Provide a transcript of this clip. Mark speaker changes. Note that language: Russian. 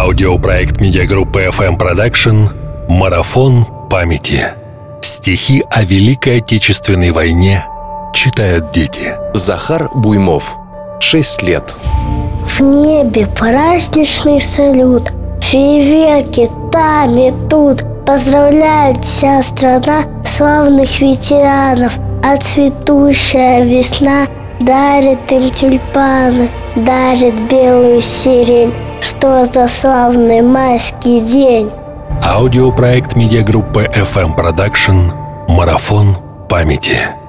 Speaker 1: Аудиопроект медиагруппы FM Production «Марафон памяти». Стихи о Великой Отечественной войне читают дети.
Speaker 2: Захар Буймов, 6 лет.
Speaker 3: В небе праздничный салют, фейерверки там и тут. Поздравляет вся страна славных ветеранов, а цветущая весна дарит им тюльпаны, дарит белую сирень. Что за славный майский день!
Speaker 1: Аудиопроект медиагруппы FM Production «Марафон памяти».